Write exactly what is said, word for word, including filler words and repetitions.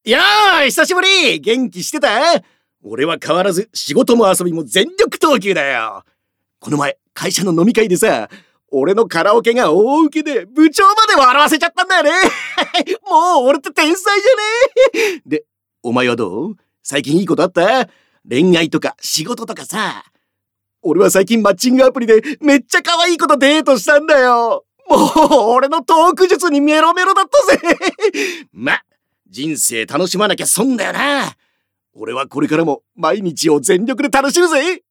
やー、久しぶり。元気してた？俺は変わらず仕事も遊びも全力投球だよ。この前会社の飲み会でさ、俺のカラオケが大受けで部長まで笑わせちゃったんだよね。もう俺って天才じゃね？で、お前はどう？最近いいことあった？恋愛とか仕事とかさ。俺は最近マッチングアプリでめっちゃ可愛い子とデートしたんだよ。もう俺のトーク術にメロメロだったぜ。ま、人生楽しまなきゃ損だよな。俺はこれからも毎日を全力で楽しむぜ。